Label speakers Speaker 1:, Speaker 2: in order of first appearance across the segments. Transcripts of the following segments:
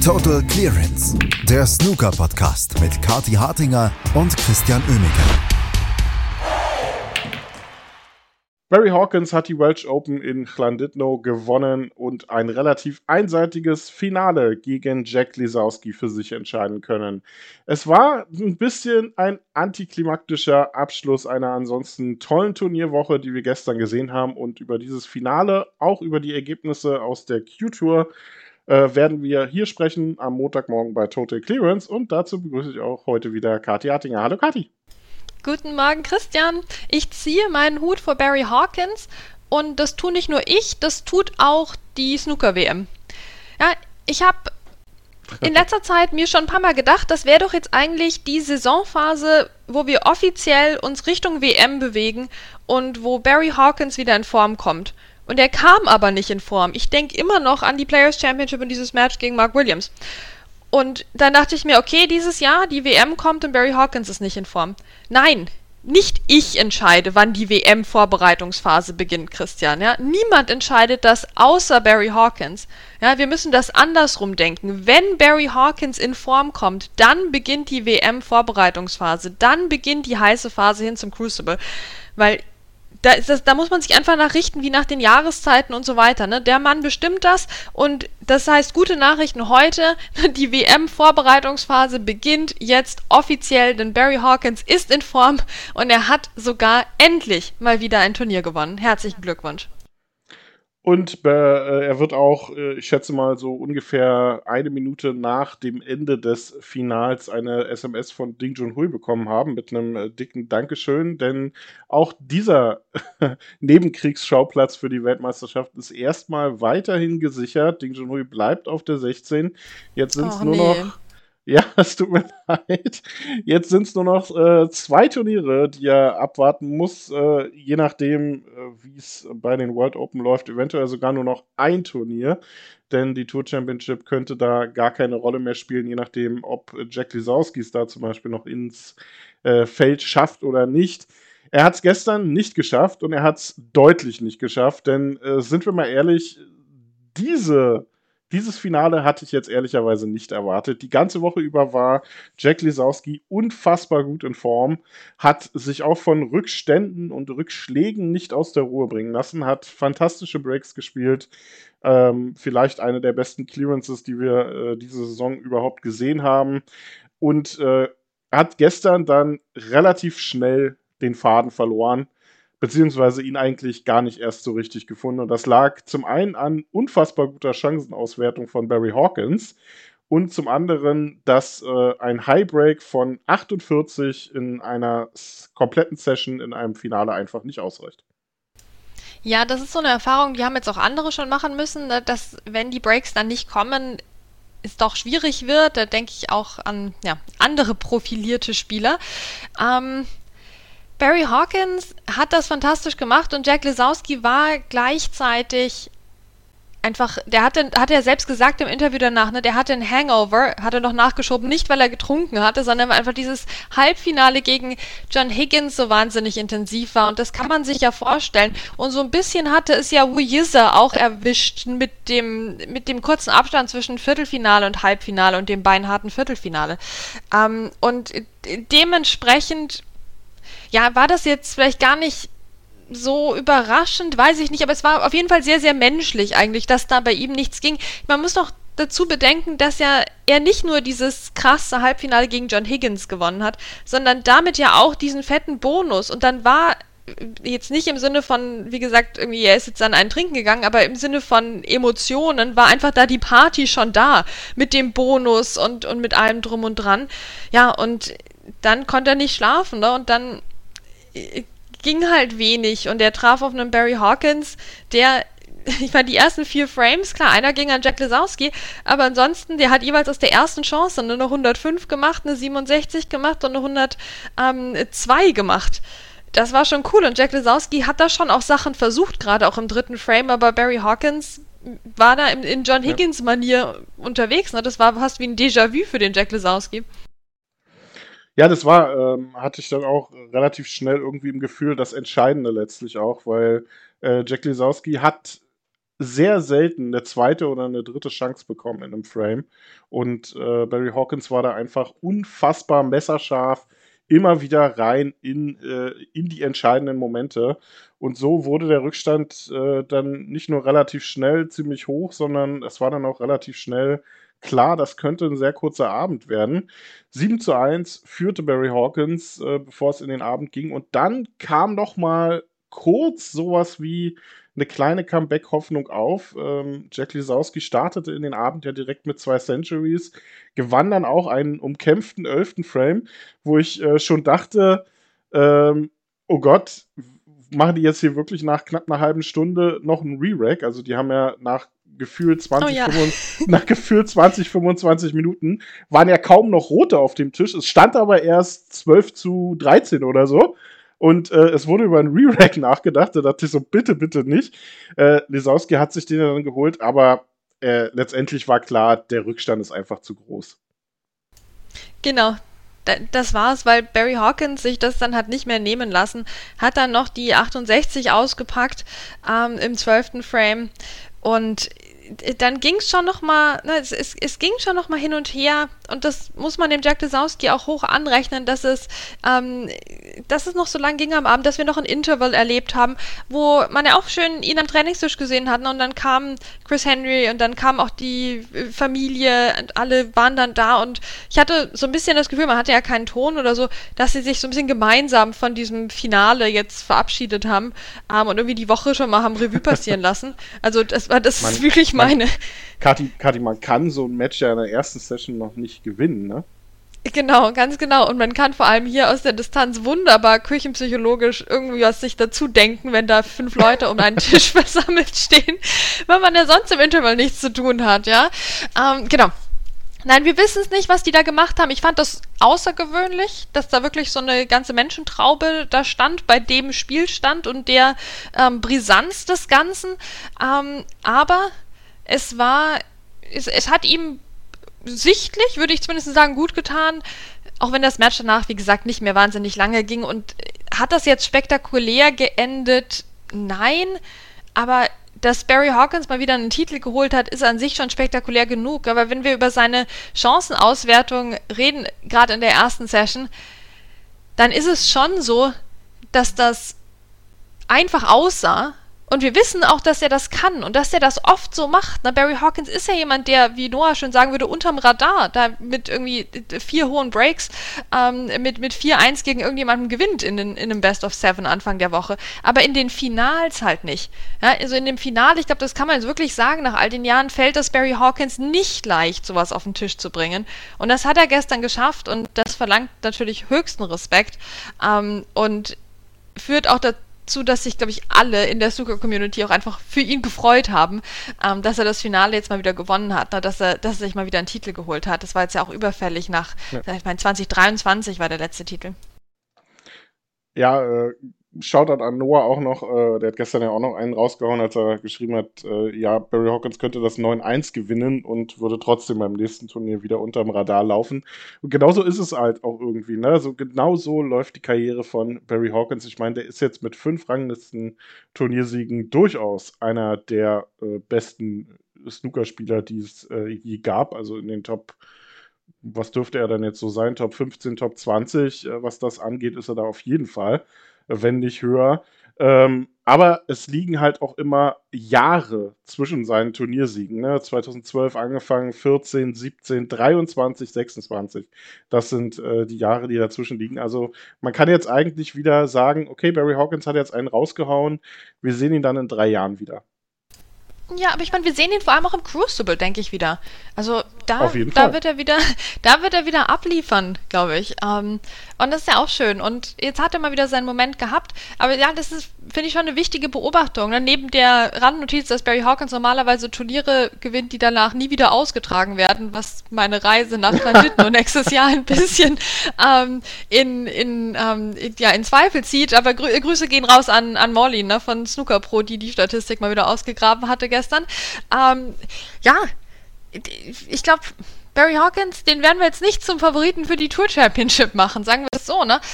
Speaker 1: Total Clearance, der Snooker-Podcast mit Kathi Hartinger und Christian Oemeke.
Speaker 2: Barry Hawkins hat die Welsh Open in Llandudno gewonnen und ein relativ einseitiges Finale gegen Jack Lisowski für sich entscheiden können. Es war ein bisschen ein antiklimaktischer Abschluss einer ansonsten tollen Turnierwoche, die wir gestern gesehen haben, und über dieses Finale, auch über die Ergebnisse aus der Q-Tour, werden wir hier sprechen am Montagmorgen bei Total Clearance, und dazu begrüße ich auch heute wieder Kathi Hartinger. Hallo Kathi.
Speaker 3: Guten Morgen, Christian. Ich ziehe meinen Hut vor Barry Hawkins, und das tue nicht nur ich, das tut auch die Snooker-WM. Ja, ich habe in letzter Zeit mir schon ein paar Mal gedacht, das wäre doch jetzt eigentlich die Saisonphase, wo wir offiziell uns Richtung WM bewegen und wo Barry Hawkins wieder in Form kommt. Und er kam aber nicht in Form. Ich denke immer noch an die Players Championship und dieses Match gegen Mark Williams. Und dann dachte ich mir, okay, dieses Jahr, die WM kommt und Barry Hawkins ist nicht in Form. Nein, nicht ich entscheide, wann die WM-Vorbereitungsphase beginnt, Christian. Ja? Niemand entscheidet das außer Barry Hawkins. Ja, wir müssen das andersrum denken. Wenn Barry Hawkins in Form kommt, dann beginnt die WM-Vorbereitungsphase. Dann beginnt die heiße Phase hin zum Crucible. Weil da muss man sich einfach nachrichten, wie nach den Jahreszeiten und so weiter. Ne? Der Mann bestimmt das, und das heißt, gute Nachrichten heute, die WM-Vorbereitungsphase beginnt jetzt offiziell, denn Barry Hawkins ist in Form und er hat sogar endlich mal wieder ein Turnier gewonnen. Herzlichen Glückwunsch.
Speaker 2: Und er wird auch, ich schätze mal, so ungefähr eine Minute nach dem Ende des Finals eine SMS von Ding Junhui bekommen haben mit einem dicken Dankeschön, denn auch dieser Nebenkriegsschauplatz für die Weltmeisterschaft ist erstmal weiterhin gesichert. Ding Junhui bleibt auf der 16. Jetzt sind es noch... Ja, es tut mir leid. Jetzt sind es nur noch 2 Turniere, die er abwarten muss, je nachdem, wie es bei den World Open läuft, eventuell sogar nur noch ein Turnier, denn die Tour Championship könnte da gar keine Rolle mehr spielen, je nachdem, ob Jack Lisowski es da zum Beispiel noch ins Feld schafft oder nicht. Er hat es gestern nicht geschafft, und er hat es deutlich nicht geschafft, denn sind wir mal ehrlich, dieses Finale hatte ich jetzt ehrlicherweise nicht erwartet. Die ganze Woche über war Jack Lisowski unfassbar gut in Form, hat sich auch von Rückständen und Rückschlägen nicht aus der Ruhe bringen lassen, hat fantastische Breaks gespielt, vielleicht eine der besten Clearances, die wir diese Saison überhaupt gesehen haben, und hat gestern dann relativ schnell den Faden verloren, beziehungsweise ihn eigentlich gar nicht erst so richtig gefunden. Und das lag zum einen an unfassbar guter Chancenauswertung von Barry Hawkins und zum anderen, dass ein Highbreak von 48 in einer kompletten Session in einem Finale einfach nicht ausreicht.
Speaker 3: Ja, das ist so eine Erfahrung, die haben jetzt auch andere schon machen müssen, ne, dass, wenn die Breaks dann nicht kommen, es doch schwierig wird. Da denke ich auch an andere profilierte Spieler. Barry Hawkins hat das fantastisch gemacht, und Jack Lisowski war gleichzeitig einfach, hat er selbst gesagt im Interview danach, ne, der hatte einen Hangover, hat er noch nachgeschoben, nicht weil er getrunken hatte, sondern weil einfach dieses Halbfinale gegen John Higgins so wahnsinnig intensiv war, und das kann man sich ja vorstellen. Und so ein bisschen hatte es ja Wu Yizhe auch erwischt mit dem kurzen Abstand zwischen Viertelfinale und Halbfinale und dem beinharten Viertelfinale. Und dementsprechend war das jetzt vielleicht gar nicht so überraschend, weiß ich nicht, aber es war auf jeden Fall sehr, sehr menschlich eigentlich, dass da bei ihm nichts ging. Man muss noch dazu bedenken, dass er nicht nur dieses krasse Halbfinale gegen John Higgins gewonnen hat, sondern damit ja auch diesen fetten Bonus. Und dann war jetzt nicht im Sinne von, wie gesagt, irgendwie er ist jetzt an einen Trinken gegangen, aber im Sinne von Emotionen war einfach da die Party schon da, mit dem Bonus und mit allem drum und dran. Ja, und dann konnte er nicht schlafen, ne? Und dann ging halt wenig, und er traf auf einen Barry Hawkins, ich meine, die ersten 4 Frames, klar, einer ging an Jack Lisowski, aber ansonsten, der hat jeweils aus der ersten Chance eine 105 gemacht, eine 67 gemacht und eine 102 gemacht. Das war schon cool, und Jack Lisowski hat da schon auch Sachen versucht, gerade auch im 3. Frame, aber Barry Hawkins war da in John Higgins-Manier unterwegs, ne? Das war fast wie ein Déjà-vu für den Jack Lisowski.
Speaker 2: Ja, das war, hatte ich dann auch relativ schnell irgendwie im Gefühl, das Entscheidende letztlich auch, weil Jack Lisowski hat sehr selten eine zweite oder eine dritte Chance bekommen in einem Frame. Und Barry Hawkins war da einfach unfassbar messerscharf, immer wieder rein in die entscheidenden Momente. Und so wurde der Rückstand dann nicht nur relativ schnell ziemlich hoch, sondern es war dann auch relativ schnell klar, das könnte ein sehr kurzer Abend werden. 7:1 führte Barry Hawkins, bevor es in den Abend ging. Und dann kam noch mal kurz sowas wie eine kleine Comeback-Hoffnung auf. Jack Lisowski startete in den Abend ja direkt mit 2 Centuries, gewann dann auch einen umkämpften 11. Frame, wo ich schon dachte, oh Gott, machen die jetzt hier wirklich nach knapp einer halben Stunde noch einen Re-Rack? Also die haben ja nach gefühlt 20, 25 Minuten waren ja kaum noch Rote auf dem Tisch. Es stand aber erst 12:13 oder so. Und es wurde über einen Re-Rack nachgedacht. Da dachte ich so, bitte, bitte nicht. Lisowski hat sich den dann geholt, aber letztendlich war klar, der Rückstand ist einfach zu groß.
Speaker 3: Genau. Das war's, weil Barry Hawkins sich das dann hat nicht mehr nehmen lassen, hat dann noch die 68 ausgepackt im 12. Frame und dann ging es schon noch mal, ne, es ging schon noch mal hin und her und das muss man dem Jack Lisowski auch hoch anrechnen, dass es noch so lang ging am Abend, dass wir noch ein Interval erlebt haben, wo man ja auch schön ihn am Trainingstisch gesehen hat, ne, und dann kam Chris Henry und dann kam auch die Familie und alle waren dann da und ich hatte so ein bisschen das Gefühl, man hatte ja keinen Ton oder so, dass sie sich so ein bisschen gemeinsam von diesem Finale jetzt verabschiedet haben und irgendwie die Woche schon mal haben Revue passieren lassen. Also das ist wirklich meine.
Speaker 2: Kathi, man kann so ein Match ja in der ersten Session noch nicht gewinnen, ne?
Speaker 3: Genau, ganz genau. Und man kann vor allem hier aus der Distanz wunderbar küchenpsychologisch irgendwie was sich dazu denken, wenn da 5 Leute um einen Tisch versammelt stehen, weil man ja sonst im Interval nichts zu tun hat, ja. Genau. Nein, wir wissen es nicht, was die da gemacht haben. Ich fand das außergewöhnlich, dass da wirklich so eine ganze Menschentraube da stand, bei dem Spielstand und der Brisanz des Ganzen. Aber es hat ihm sichtlich, würde ich zumindest sagen, gut getan, auch wenn das Match danach, wie gesagt, nicht mehr wahnsinnig lange ging. Und hat das jetzt spektakulär geendet? Nein, aber dass Barry Hawkins mal wieder einen Titel geholt hat, ist an sich schon spektakulär genug. Aber wenn wir über seine Chancenauswertung reden, gerade in der ersten Session, dann ist es schon so, dass das einfach aussah. Und wir wissen auch, dass er das kann und dass er das oft so macht. Na, Barry Hawkins ist ja jemand, der, wie Noah schon sagen würde, unterm Radar, da mit irgendwie 4 hohen Breaks, mit 4-1 gegen irgendjemanden gewinnt in einem Best of 7 Anfang der Woche. Aber in den Finals halt nicht. Ja, also in dem Finale, ich glaube, das kann man jetzt wirklich sagen, nach all den Jahren fällt es Barry Hawkins nicht leicht, sowas auf den Tisch zu bringen. Und das hat er gestern geschafft und das verlangt natürlich höchsten Respekt und führt auch dazu, dass sich, glaube ich, alle in der Snooker-Community auch einfach für ihn gefreut haben, dass er das Finale jetzt mal wieder gewonnen hat, dass er sich mal wieder einen Titel geholt hat. Das war jetzt ja auch überfällig ich meine, 2023 war der letzte Titel.
Speaker 2: Ja, Shoutout an Noah auch noch, der hat gestern ja auch noch einen rausgehauen, als er geschrieben hat, ja, Barry Hawkins könnte das 9-1 gewinnen und würde trotzdem beim nächsten Turnier wieder unterm Radar laufen. Und genauso ist es halt auch irgendwie, ne? So genau so läuft die Karriere von Barry Hawkins. Ich meine, der ist jetzt mit 5 Ranglisten-Turniersiegen durchaus einer der besten Snookerspieler, die es je gab, also in den Top, was dürfte er dann jetzt so sein, Top 15, Top 20, was das angeht, ist er da auf jeden Fall, wenn nicht höher. Aber es liegen halt auch immer Jahre zwischen seinen Turniersiegen. Ne? 2012 angefangen, 14, 17, 23, 26. Das sind die Jahre, die dazwischen liegen. Also man kann jetzt eigentlich wieder sagen, okay, Barry Hawkins hat jetzt einen rausgehauen. Wir sehen ihn dann in 3 Jahren wieder.
Speaker 3: Ja, aber ich meine, wir sehen ihn vor allem auch im Crucible, denke ich wieder. Also da wird er wieder abliefern, glaube ich. Und das ist ja auch schön. Und jetzt hat er mal wieder seinen Moment gehabt. Aber ja, das ist, finde ich, schon eine wichtige Beobachtung. Ne? Neben der Randnotiz, dass Barry Hawkins normalerweise Turniere gewinnt, die danach nie wieder ausgetragen werden, was meine Reise nach Transitten und nächstes Jahr ein bisschen in Zweifel zieht. Aber Grüße gehen raus an Molly, ne, von Snooker Pro, die Statistik mal wieder ausgegraben hatte gestern. Ich glaube, Barry Hawkins, den werden wir jetzt nicht zum Favoriten für die Tour Championship machen, sagen wir es so, ne?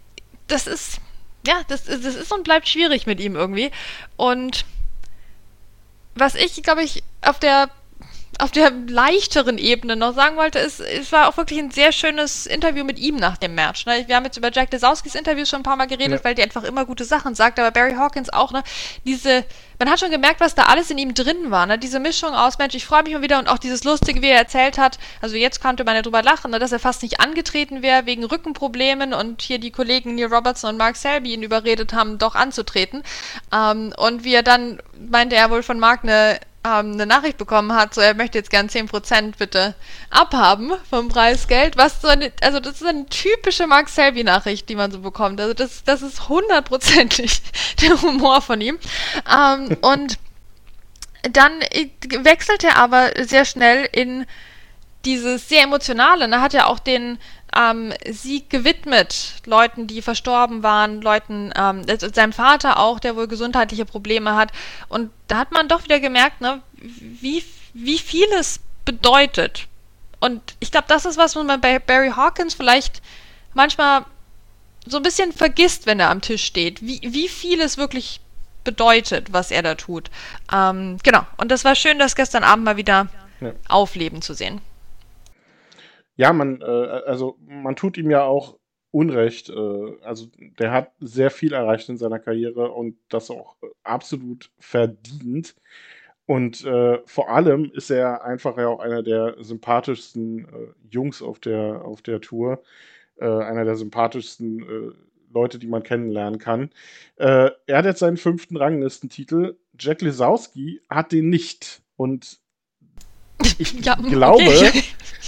Speaker 3: Das ist und bleibt schwierig mit ihm irgendwie. Und Was ich, glaube ich, auf der leichteren Ebene noch sagen wollte, ist, es war auch wirklich ein sehr schönes Interview mit ihm nach dem Match. Ne? Wir haben jetzt über Jack Lisowskis Interviews schon ein paar Mal geredet, weil der einfach immer gute Sachen sagt, aber Barry Hawkins auch, ne? Man hat schon gemerkt, was da alles in ihm drin war, ne? Diese Mischung aus, Mensch, ich freue mich mal wieder, und auch dieses Lustige, wie er erzählt hat, also jetzt konnte man ja drüber lachen, ne, dass er fast nicht angetreten wäre wegen Rückenproblemen und hier die Kollegen Neil Robertson und Mark Selby ihn überredet haben, doch anzutreten. Und wie er dann, meinte er wohl von Mark eine Nachricht bekommen hat, so er möchte jetzt gern 10% bitte abhaben vom Preisgeld, das ist eine typische Mark Selby-Nachricht, die man so bekommt. Also das ist 100%ig der Humor von ihm. Und dann wechselt er aber sehr schnell in dieses sehr Emotionale. Da hat er auch den Sieg gewidmet, Leuten, die verstorben waren, seinem Vater auch, der wohl gesundheitliche Probleme hat. Und da hat man doch wieder gemerkt, ne, wie viel es bedeutet. Und ich glaube, das ist was man bei Barry Hawkins vielleicht manchmal so ein bisschen vergisst, wenn er am Tisch steht, wie viel es wirklich bedeutet, was er da tut. Genau. Und das war schön, das gestern Abend mal wieder aufleben zu sehen.
Speaker 2: Ja, man tut ihm ja auch Unrecht. Also der hat sehr viel erreicht in seiner Karriere und das auch absolut verdient. Und vor allem ist er einfach ja auch einer der sympathischsten Jungs auf der Tour. Einer der sympathischsten Leute, die man kennenlernen kann. Er hat jetzt seinen 5. Ranglistentitel. Jack Lisowski hat den nicht. Und ich glaube... Okay.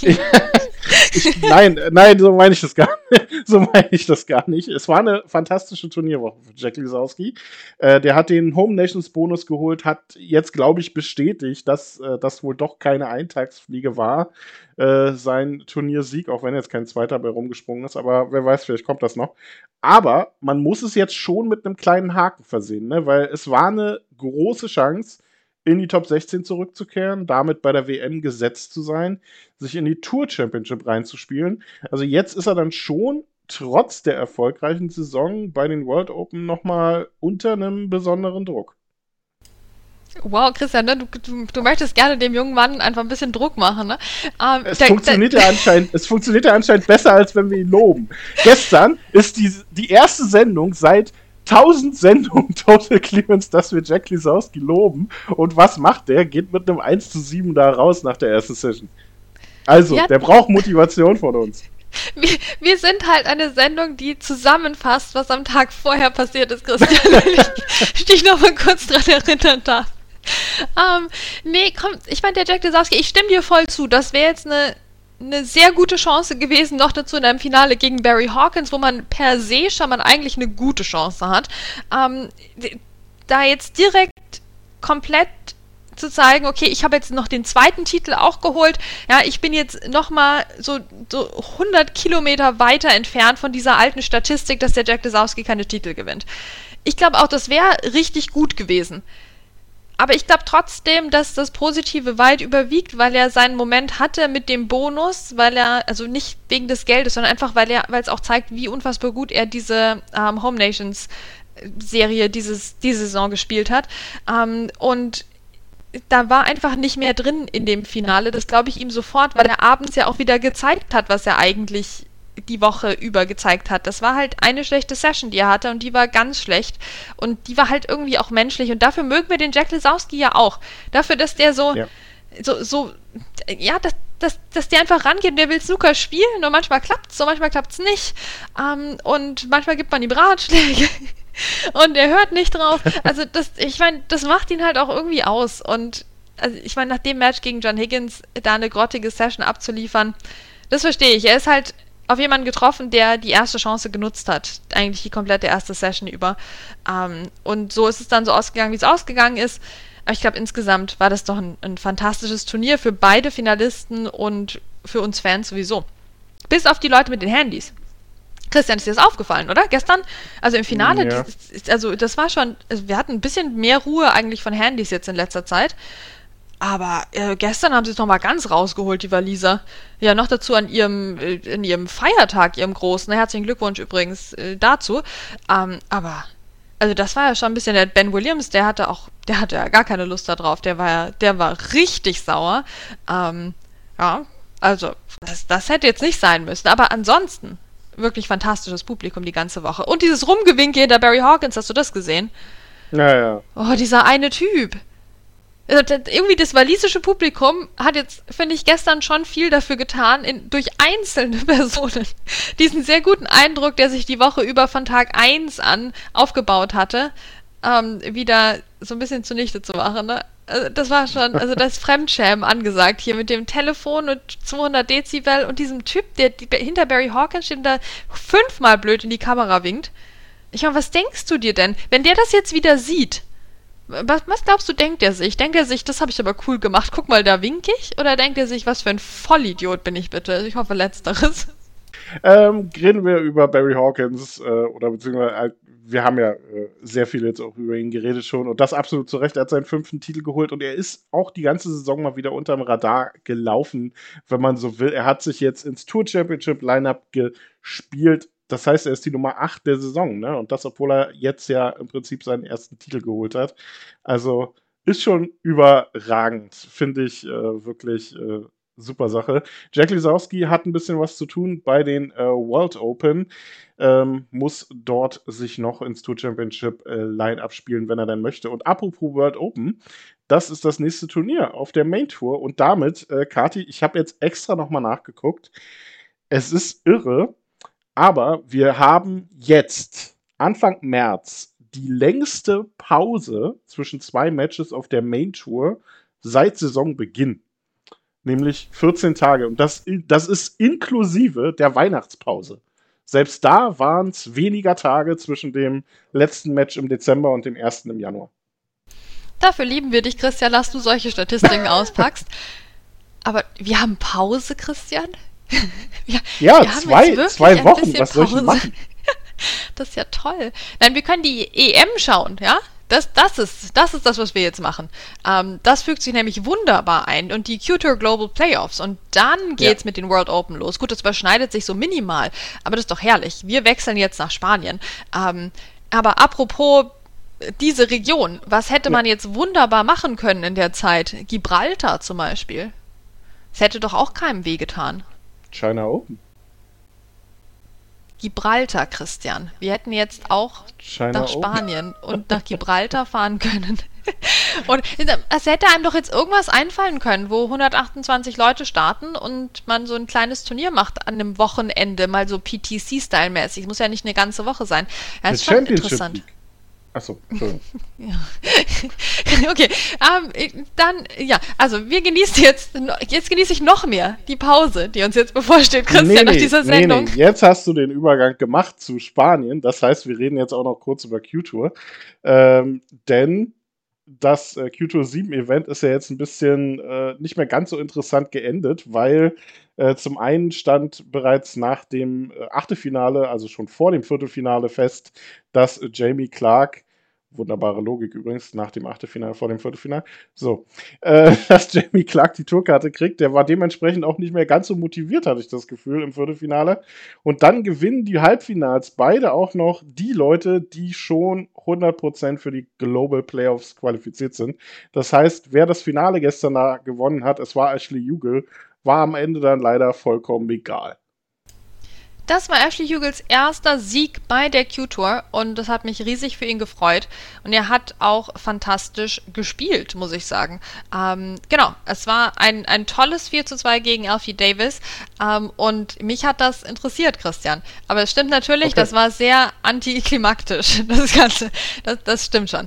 Speaker 2: Nein, so meine ich das gar nicht. Es war eine fantastische Turnierwoche für Jack Lisowski. Der hat den Home Nations Bonus geholt, hat jetzt, glaube ich, bestätigt, dass das wohl doch keine Eintagsfliege war, sein Turniersieg, auch wenn jetzt kein zweiter bei rumgesprungen ist, aber wer weiß, vielleicht kommt das noch. Aber man muss es jetzt schon mit einem kleinen Haken versehen, ne? Weil es war eine große Chance, in die Top 16 zurückzukehren, damit bei der WM gesetzt zu sein, sich in die Tour Championship reinzuspielen. Also jetzt ist er dann schon trotz der erfolgreichen Saison bei den World Open nochmal unter einem besonderen Druck.
Speaker 3: Wow, Christian, ne? Du möchtest gerne dem jungen Mann einfach ein bisschen Druck machen, ne?
Speaker 2: Es funktioniert ja anscheinend besser, als wenn wir ihn loben. Gestern ist die erste Sendung seit 1000 Sendungen Total Clearance, dass wir Jack Lisowski loben. Und was macht der? Geht mit einem 1:7 da raus nach der ersten Session. Also, der braucht Motivation von uns.
Speaker 3: Wir sind halt eine Sendung, die zusammenfasst, was am Tag vorher passiert ist, Christian. Wenn ich dich noch mal kurz dran erinnern darf. Nee, komm, ich meine, der Jack Lisowski, ich stimme dir voll zu. Das wäre jetzt eine sehr gute Chance gewesen, noch dazu in einem Finale gegen Barry Hawkins, wo man per se schon mal eigentlich eine gute Chance hat. Da jetzt direkt komplett zu zeigen, okay, ich habe jetzt noch den zweiten Titel auch geholt, ja, ich bin jetzt nochmal so 100 Kilometer weiter entfernt von dieser alten Statistik, dass der Jack Lisowski keine Titel gewinnt. Ich glaube auch, das wäre richtig gut gewesen. Aber ich glaube trotzdem, dass das Positive weit überwiegt, weil er seinen Moment hatte mit dem Bonus, also nicht wegen des Geldes, sondern einfach, weil es auch zeigt, wie unfassbar gut er diese Home Nations Serie diese Saison gespielt hat. Und da war einfach nicht mehr drin in dem Finale. Das glaube ich ihm sofort, weil er abends ja auch wieder gezeigt hat, was er eigentlich die Woche über gezeigt hat. Das war halt eine schlechte Session, die er hatte, und die war ganz schlecht. Und die war halt irgendwie auch menschlich. Und dafür mögen wir den Jack Lisowski ja auch. Dafür, dass der dass der einfach rangeht und der will Snooker spielen und manchmal klappt's und manchmal klappt's nicht. Und manchmal gibt man ihm Ratschläge und er hört nicht drauf. Also ich meine, das macht ihn halt auch irgendwie aus. Und also ich meine, nach dem Match gegen John Higgins da eine grottige Session abzuliefern, das verstehe ich. Er ist halt auf jemanden getroffen, der die erste Chance genutzt hat. Eigentlich die komplette erste Session über. Und so ist es dann so ausgegangen, wie es ausgegangen ist. Aber ich glaube, insgesamt war das doch ein fantastisches Turnier für beide Finalisten und für uns Fans sowieso. Bis auf die Leute mit den Handys. Christian, ist dir das aufgefallen, oder? Gestern, also im Finale,
Speaker 2: ja.
Speaker 3: Das war schon, also wir hatten ein bisschen mehr Ruhe eigentlich von Handys jetzt in letzter Zeit. Aber gestern haben sie es nochmal ganz rausgeholt, die Waliser. Ja, noch dazu an ihrem Feiertag, ihrem großen. Herzlichen Glückwunsch übrigens dazu. Aber Also das war ja schon ein bisschen, der Ben Williams, der hatte ja gar keine Lust da drauf, der war richtig sauer. Ja, also das hätte jetzt nicht sein müssen, aber ansonsten wirklich fantastisches Publikum die ganze Woche. Und dieses Rumgewinke hinter Barry Hawkins, hast du das gesehen?
Speaker 2: Ja.
Speaker 3: Oh, dieser eine Typ. Irgendwie das walisische Publikum hat jetzt, finde ich, gestern schon viel dafür getan, durch einzelne Personen diesen sehr guten Eindruck, der sich die Woche über von Tag 1 an aufgebaut hatte, wieder so ein bisschen zunichte zu machen. Ne? Das war schon, also das Fremdschämen angesagt hier mit dem Telefon und 200 Dezibel und diesem Typ, der hinter Barry Hawkins steht und da 5-mal blöd in die Kamera winkt. Ich meine, was denkst du dir denn, wenn der das jetzt wieder sieht? Was glaubst du, denkt er sich? Denkt er sich, das habe ich aber cool gemacht, guck mal, da wink ich? Oder denkt er sich, was für ein Vollidiot bin ich bitte? Ich hoffe, Letzteres.
Speaker 2: Reden wir über Barry Hawkins oder beziehungsweise wir haben ja sehr viel jetzt auch über ihn geredet schon und das absolut zu Recht. Er hat seinen 5. Titel geholt und er ist auch die ganze Saison mal wieder unterm Radar gelaufen, wenn man so will. Er hat sich jetzt ins Tour Championship Lineup gespielt. Das heißt, er ist die Nummer 8 der Saison, ne? Und das, obwohl er jetzt ja im Prinzip seinen ersten Titel geholt hat. Also ist schon überragend, finde ich wirklich super Sache. Jack Lisowski hat ein bisschen was zu tun bei den World Open, muss dort sich noch ins Tour Championship Line-Up spielen, wenn er denn möchte. Und apropos World Open, das ist das nächste Turnier auf der Main Tour. Und damit, Kathi, ich habe jetzt extra nochmal nachgeguckt. Es ist irre, aber wir haben jetzt, Anfang März, die längste Pause zwischen 2 Matches auf der Main Tour seit Saisonbeginn. Nämlich 14 Tage. Und das ist inklusive der Weihnachtspause. Selbst da waren es weniger Tage zwischen dem letzten Match im Dezember und dem ersten im Januar.
Speaker 3: Dafür lieben wir dich, Christian, dass du solche Statistiken auspackst. Aber wir haben Pause, Christian?
Speaker 2: wir zwei Wochen, was soll ich machen?
Speaker 3: Das ist ja toll. Nein, wir können die EM schauen, ja? Das ist das, was wir jetzt machen. Das fügt sich nämlich wunderbar ein. Und die Q-Tour Global Playoffs. Und dann geht's mit den World Open los. Gut, das überschneidet sich so minimal. Aber das ist doch herrlich. Wir wechseln jetzt nach Spanien. Aber apropos diese Region. Was hätte man jetzt wunderbar machen können in der Zeit? Gibraltar zum Beispiel. Das hätte doch auch keinem wehgetan.
Speaker 2: China Open.
Speaker 3: Gibraltar, Christian. Wir hätten jetzt auch nach Spanien und nach Gibraltar fahren können. Und es hätte einem doch jetzt irgendwas einfallen können, wo 128 Leute starten und man so ein kleines Turnier macht an einem Wochenende, mal so PTC-Style-mäßig. Muss ja nicht eine ganze Woche sein. Ja, das ist schon interessant.
Speaker 2: Achso, Entschuldigung.
Speaker 3: Ja. Okay, dann, ja, also wir genießen jetzt genieße ich noch mehr die Pause, die uns jetzt bevorsteht, Christian, nach dieser Sendung.
Speaker 2: Jetzt hast du den Übergang gemacht zu Spanien, das heißt, wir reden jetzt auch noch kurz über Q-Tour, denn das Q-Tour 7 Event ist ja jetzt ein bisschen nicht mehr ganz so interessant geendet, weil zum einen stand bereits nach dem Achtelfinale, also schon vor dem Viertelfinale fest, dass Jamie Clark, wunderbare Logik übrigens, nach dem Achtelfinale, vor dem Viertelfinale, dass Jamie Clark die Tourkarte kriegt. Der war dementsprechend auch nicht mehr ganz so motiviert, hatte ich das Gefühl, im Viertelfinale. Und dann gewinnen die Halbfinals beide auch noch die Leute, die schon 100% für die Global Playoffs qualifiziert sind. Das heißt, wer das Finale gestern da gewonnen hat, es war Ashley Hugel, war am Ende dann leider vollkommen egal.
Speaker 3: Das war Ashley Hugels erster Sieg bei der Q-Tour und das hat mich riesig für ihn gefreut. Und er hat auch fantastisch gespielt, muss ich sagen. Genau, es war ein tolles 4:2 gegen Alfie Davis und mich hat das interessiert, Christian. Aber es stimmt natürlich, okay. Das war sehr antiklimaktisch, das Ganze. Das stimmt schon.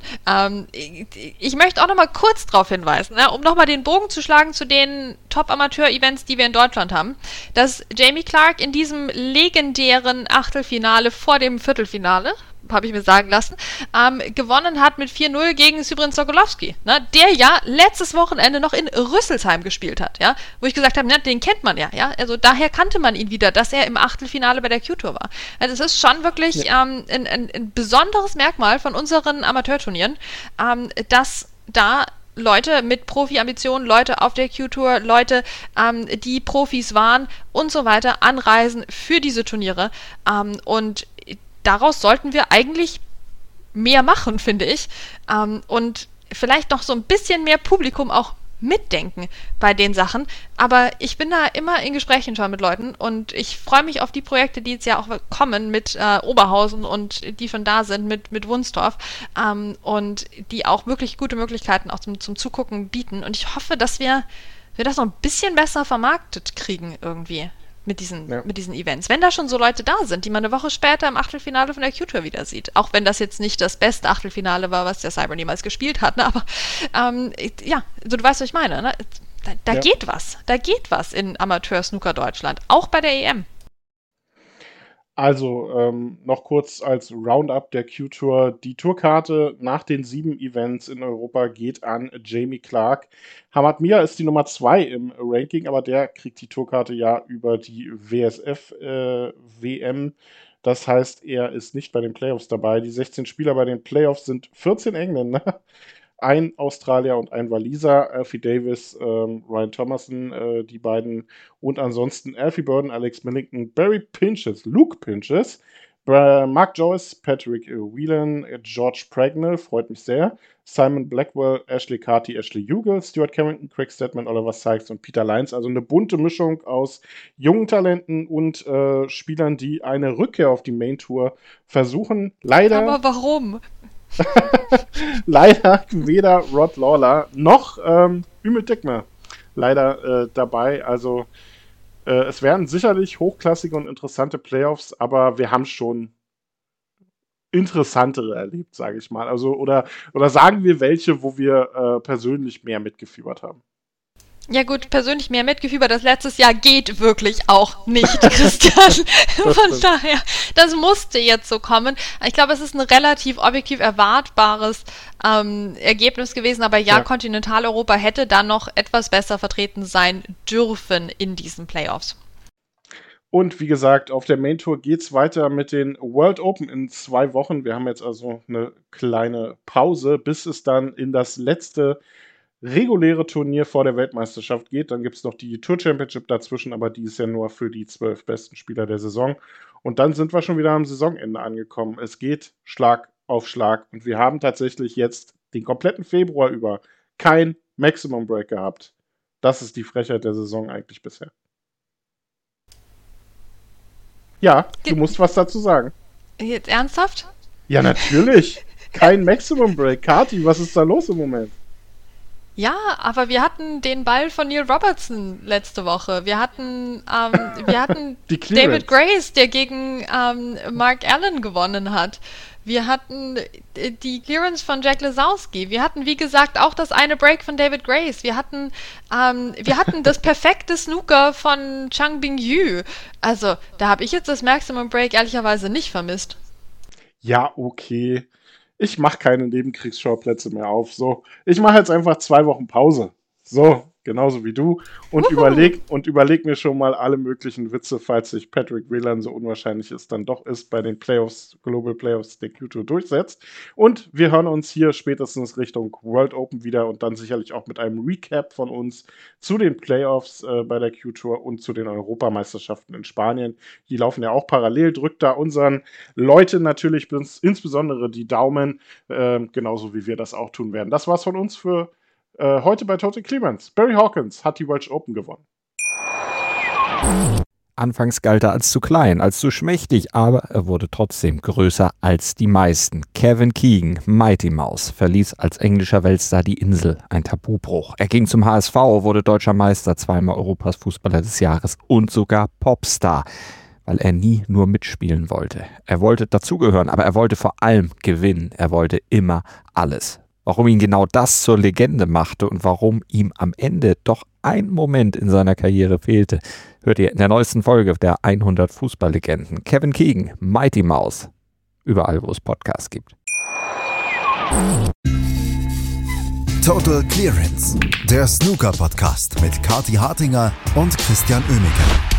Speaker 3: Ich möchte auch nochmal kurz darauf hinweisen, um nochmal den Bogen zu schlagen zu den Top-Amateur-Events, die wir in Deutschland haben, dass Jamie Clark in diesem legendären Achtelfinale vor dem Viertelfinale, habe ich mir sagen lassen, gewonnen hat mit 4:0 gegen Sybren Sokolowski, ne, der ja letztes Wochenende noch in Rüsselsheim gespielt hat, ja, wo ich gesagt habe, den kennt man ja, also daher kannte man ihn wieder, dass er im Achtelfinale bei der Q-Tour war. Also das ist schon wirklich ein besonderes Merkmal von unseren Amateurturnieren, dass da Leute mit Profi-Ambitionen, Leute auf der Q-Tour, Leute, die Profis waren und so weiter, anreisen für diese Turniere. Und daraus sollten wir eigentlich mehr machen, finde ich. Und vielleicht noch so ein bisschen mehr Publikum auch mitdenken bei den Sachen. Aber ich bin da immer in Gesprächen schon mit Leuten und ich freue mich auf die Projekte, die jetzt ja auch kommen mit Oberhausen und die schon da sind mit Wunstorf und die auch wirklich gute Möglichkeiten auch zum Zugucken bieten. Und ich hoffe, dass wir das noch ein bisschen besser vermarktet kriegen irgendwie mit diesen Events. Wenn da schon so Leute da sind, die man eine Woche später im Achtelfinale von der Q-Tour wieder sieht. Auch wenn das jetzt nicht das beste Achtelfinale war, was der Cyber niemals gespielt hat. Ne? Aber du weißt, was ich meine. Ne? Da geht was. Da geht was in Amateur-Snooker Deutschland. Auch bei der EM.
Speaker 2: Also noch kurz als Roundup der Q-Tour. Die Tourkarte nach den 7 Events in Europa geht an Jamie Clark. Hamad Mir ist die Nummer 2 im Ranking, aber der kriegt die Tourkarte ja über die WSF-WM. Das heißt, er ist nicht bei den Playoffs dabei. Die 16 Spieler bei den Playoffs sind 14 Engländer. Ein Australier und ein Waliser, Alfie Davis, Ryan Thomason, die beiden. Und ansonsten Alfie Burden, Alex Millington, Barry Pinches, Luke Pinches, Mark Joyce, Patrick Whelan, George Pragnell, freut mich sehr, Simon Blackwell, Ashley Carty, Ashley Hugel, Stuart Carrington, Craig Stedman, Oliver Sykes und Peter Lyons. Also eine bunte Mischung aus jungen Talenten und Spielern, die eine Rückkehr auf die Main Tour versuchen. Leider.
Speaker 3: Aber warum?
Speaker 2: Leider weder Rod Lawler noch Ümit Dikme leider dabei. Also es werden sicherlich hochklassige und interessante Playoffs, aber wir haben schon interessantere erlebt, sage ich mal. Also oder sagen wir welche, wo wir persönlich mehr mitgefiebert haben.
Speaker 3: Ja gut, persönlich mehr mitgefiebert. Das letztes Jahr geht wirklich auch nicht, Christian. Von daher, das musste jetzt so kommen. Ich glaube, es ist ein relativ objektiv erwartbares Ergebnis gewesen, aber ja, Kontinentaleuropa hätte dann noch etwas besser vertreten sein dürfen in diesen Playoffs.
Speaker 2: Und wie gesagt, auf der Main Tour geht's weiter mit den World Open in 2 Wochen. Wir haben jetzt also eine kleine Pause, bis es dann in das letzte reguläre Turnier vor der Weltmeisterschaft geht. Dann gibt es noch die Tour Championship dazwischen, aber die ist ja nur für die 12 besten Spieler der Saison. Und dann sind wir schon wieder am Saisonende angekommen. Es geht Schlag auf Schlag und wir haben tatsächlich jetzt den kompletten Februar über kein Maximum Break gehabt. Das ist die Frechheit der Saison eigentlich bisher. Ja, du musst was dazu sagen.
Speaker 3: Jetzt ernsthaft?
Speaker 2: Ja, natürlich. Kein Maximum Break. Kati, was ist da los im Moment?
Speaker 3: Ja, aber wir hatten den Ball von Neil Robertson letzte Woche. Wir hatten David Grace, der gegen Mark Allen gewonnen hat. Wir hatten die Clearance von Jack Lisowski. Wir hatten, wie gesagt, auch das eine Break von David Grace. Wir hatten das perfekte Snooker von Chang Bing-Yu. Also, da habe ich jetzt das Maximum Break ehrlicherweise nicht vermisst.
Speaker 2: Ja, okay. Ich mache keine Nebenkriegsschauplätze mehr auf. So, ich mache jetzt einfach 2 Wochen Pause. So, genauso wie du. Und überleg mir schon mal alle möglichen Witze, falls sich Patrick Whelan, so unwahrscheinlich es dann doch ist, bei den Playoffs, Global Playoffs der Q-Tour durchsetzt. Und wir hören uns hier spätestens Richtung World Open wieder und dann sicherlich auch mit einem Recap von uns zu den Playoffs bei der Q-Tour und zu den Europameisterschaften in Spanien. Die laufen ja auch parallel. Drückt da unseren Leuten natürlich insbesondere die Daumen, genauso wie wir das auch tun werden. Das war's von uns für heute bei Total Clemens. Barry Hawkins hat die Welsh Open gewonnen.
Speaker 4: Anfangs galt er als zu klein, als zu schmächtig, aber er wurde trotzdem größer als die meisten. Kevin Keegan, Mighty Mouse, verließ als englischer Weltstar die Insel, ein Tabubruch. Er ging zum HSV, wurde deutscher Meister, 2-mal Europas Fußballer des Jahres und sogar Popstar, weil er nie nur mitspielen wollte. Er wollte dazugehören, aber er wollte vor allem gewinnen. Er wollte immer alles. Warum ihn genau das zur Legende machte und warum ihm am Ende doch ein Moment in seiner Karriere fehlte, hört ihr in der neuesten Folge der 100 Fußballlegenden. Kevin Keegan, Mighty Mouse, überall wo es Podcasts gibt.
Speaker 1: Total Clearance, der Snooker-Podcast mit Kathi Hartinger und Christian Oemeke.